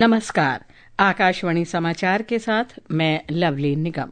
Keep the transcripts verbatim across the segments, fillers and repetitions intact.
नमस्कार। आकाशवाणी समाचार के साथ मैं लवली निगम।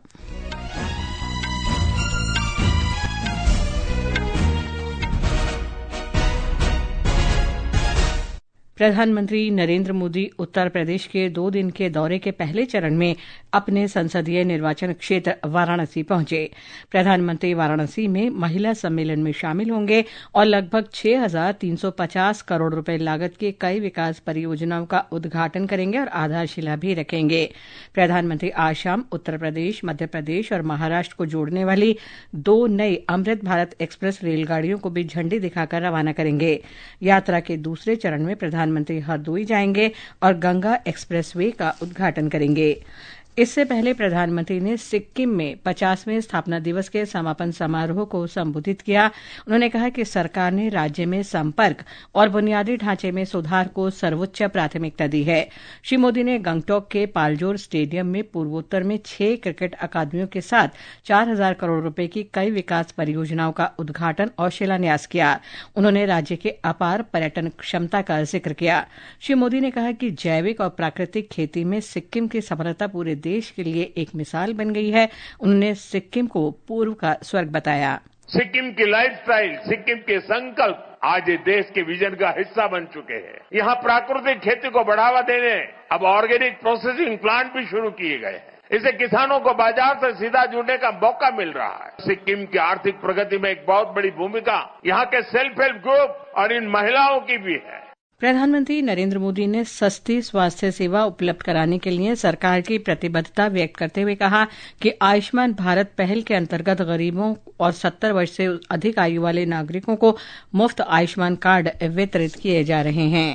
प्रधानमंत्री नरेंद्र मोदी उत्तर प्रदेश के दो दिन के दौरे के पहले चरण में अपने संसदीय निर्वाचन क्षेत्र वाराणसी पहुंचे। प्रधानमंत्री वाराणसी में महिला सम्मेलन में शामिल होंगे और लगभग छह हजार तीन सौ पचास करोड़ रुपए लागत की कई विकास परियोजनाओं का उद्घाटन करेंगे और आधारशिला भी रखेंगे। प्रधानमंत्री आज शाम उत्तर प्रदेश, मध्य प्रदेश और महाराष्ट्र को जोड़ने वाली दो नई अमृत भारत एक्सप्रेस रेलगाड़ियों को भी झंडी दिखाकर रवाना करेंगे। यात्रा के दूसरे चरण में प्रधान प्रधानमंत्री हरदोई जाएंगे और गंगा एक्सप्रेसवे का उद्घाटन करेंगे। इससे पहले प्रधानमंत्री ने सिक्किम में पचासवें स्थापना दिवस के समापन समारोह को संबोधित किया। उन्होंने कहा कि सरकार ने राज्य में संपर्क और बुनियादी ढांचे में सुधार को सर्वोच्च प्राथमिकता दी है। श्री मोदी ने गंगटोक के पालजोर स्टेडियम में पूर्वोत्तर में छह क्रिकेट अकादमियों के साथ चार हजार करोड़ रुपए की कई विकास परियोजनाओं का उद्घाटन और शिलान्यास किया। उन्होंने राज्य के अपार पर्यटन क्षमता का जिक्र किया। श्री मोदी ने कहा कि जैविक और प्राकृतिक खेती में सिक्किम की सफलता पूरे देश के लिए एक मिसाल बन गई है। उन्होंने सिक्किम को पूर्व का स्वर्ग बताया। सिक्किम की लाइफस्टाइल, सिक्किम के संकल्प आज ये देश के विजन का हिस्सा बन चुके हैं। यहाँ प्राकृतिक खेती को बढ़ावा देने अब ऑर्गेनिक प्रोसेसिंग प्लांट भी शुरू किए गए हैं। इससे किसानों को बाजार से सीधा जुड़ने का मौका मिल रहा है। सिक्किम की आर्थिक प्रगति में एक बहुत बड़ी भूमिका यहाँ के सेल्फ हेल्प ग्रुप और इन महिलाओं की भी है। प्रधानमंत्री नरेंद्र मोदी ने सस्ती स्वास्थ्य सेवा उपलब्ध कराने के लिए सरकार की प्रतिबद्धता व्यक्त करते हुए कहा कि आयुष्मान भारत पहल के अंतर्गत गरीबों और सत्तर वर्ष से अधिक आयु वाले नागरिकों को मुफ्त आयुष्मान कार्ड वितरित किए जा रहे हैं।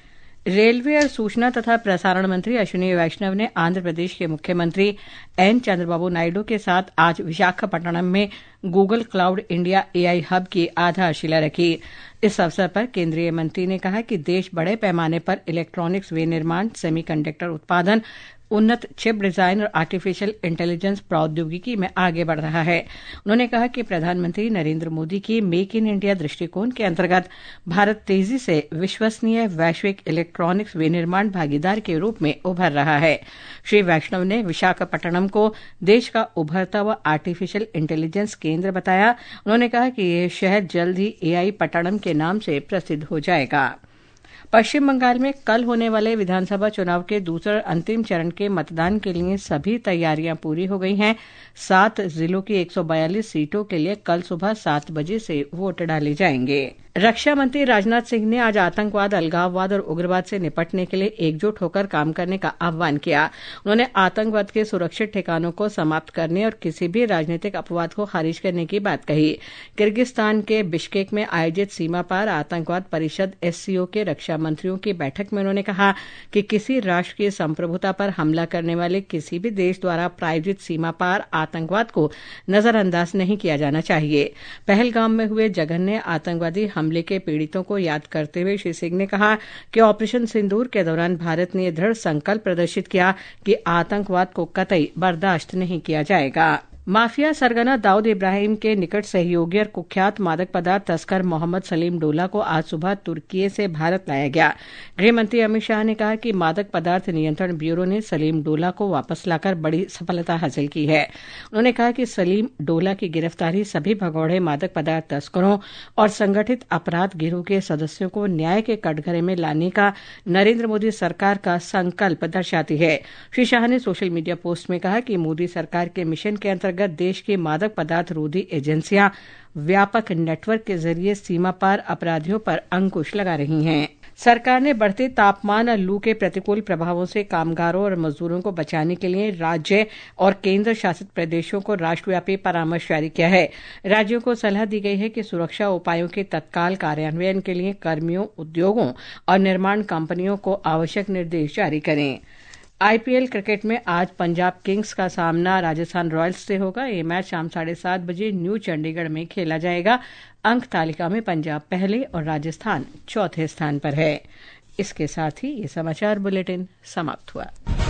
रेलवे और सूचना तथा प्रसारण मंत्री अश्विनी वैष्णव ने आंध्र प्रदेश के मुख्यमंत्री एन चंद्रबाबू नायडू के साथ आज विशाखापट्टनम में Google Cloud India AI hub की आधारशिला रखी। इस अवसर पर केंद्रीय मंत्री ने कहा कि देश बड़े पैमाने पर इलेक्ट्रॉनिक्स विनिर्माण, सेमीकंडक्टर उत्पादन, उन्नत चिप डिजाइन और आर्टिफिशियल इंटेलिजेंस प्रौद्योगिकी में आगे बढ़ रहा है। उन्होंने कहा कि प्रधानमंत्री नरेंद्र मोदी की मेक इन इंडिया दृष्टिकोण के अंतर्गत भारत तेजी से विश्वसनीय वैश्विक इलेक्ट्रॉनिक्स विनिर्माण भागीदार के रूप में उभर रहा है। श्री वैष्णव ने विशाखापट्टनम को देश का उभरता हुआ आर्टिफिशियल इंटेलिजेंस केंद्र बताया। उन्होंने कहा कि यह शहर जल्द ही एआई पट्टनम के नाम से प्रसिद्ध हो जाएगा। पश्चिम बंगाल में कल होने वाले विधानसभा चुनाव के दूसरे अंतिम चरण के मतदान के लिए सभी तैयारियां पूरी हो गई हैं। सात जिलों की एक सौ बयालीस सीटों के लिए कल सुबह सात बजे से वोट डाले जाएंगे। रक्षा मंत्री राजनाथ सिंह ने आज आतंकवाद, अलगाववाद और उग्रवाद से निपटने के लिए एकजुट होकर काम करने का आह्वान किया। उन्होंने आतंकवाद के सुरक्षित ठिकानों को समाप्त करने और किसी भी राजनीतिक अपवाद को खारिज करने की बात कही। किर्गिस्तान के बिश्केक में आयोजित सीमा पार आतंकवाद परिषद एससीओ के रक्षा मंत्रियों की बैठक में उन्होंने कहा कि किसी राष्ट्र की संप्रभुता पर हमला करने वाले किसी भी देश द्वारा प्रायोजित सीमा पार आतंकवाद को नजरअंदाज नहीं किया जाना चाहिए। पहलगाम में हुए जघन्य आतंकवादी हमले के पीड़ितों को याद करते हुए श्री सिंह ने कहा कि ऑपरेशन सिंदूर के दौरान भारत ने दृढ़ संकल्प प्रदर्शित किया कि आतंकवाद को कतई बर्दाश्त नहीं किया जाएगा। माफिया सरगना दाऊद इब्राहिम के निकट सहयोगी और कुख्यात मादक पदार्थ तस्कर मोहम्मद सलीम डोला को आज सुबह तुर्की से भारत लाया गया। गृहमंत्री अमित शाह ने कहा कि मादक पदार्थ नियंत्रण ब्यूरो ने सलीम डोला को वापस लाकर बड़ी सफलता हासिल की है। उन्होंने कहा कि सलीम डोला की गिरफ्तारी सभी भगौड़े मादक पदार्थ तस्करों और संगठित अपराध गिरोह के सदस्यों को न्याय के कटघरे में लाने का नरेंद्र मोदी सरकार का संकल्प दर्शाती है। श्री शाह ने सोशल मीडिया पोस्ट में कहा कि मोदी सरकार के मिशन के अंतर्गत देश की मादक पदार्थ रोधी एजेंसियां व्यापक नेटवर्क के जरिए सीमा पार अपराधियों पर अंकुश लगा रही हैं। सरकार ने बढ़ते तापमान और लू के प्रतिकूल प्रभावों से कामगारों और मजदूरों को बचाने के लिए राज्य और केंद्र शासित प्रदेशों को राष्ट्रव्यापी परामर्श जारी किया है। राज्यों को सलाह दी गई है कि सुरक्षा उपायों के तत्काल कार्यान्वयन के लिए कर्मियों, उद्योगों और निर्माण कंपनियों को आवश्यक निर्देश जारी करें। आईपीएल क्रिकेट में आज पंजाब किंग्स का सामना राजस्थान रॉयल्स से होगा। ये मैच शाम साढ़े सात बजे न्यू चंडीगढ़ में खेला जाएगा। अंक तालिका में पंजाब पहले और राजस्थान चौथे स्थान पर है। इसके साथ ही ये समाचार बुलेटिन समाप्त हुआ।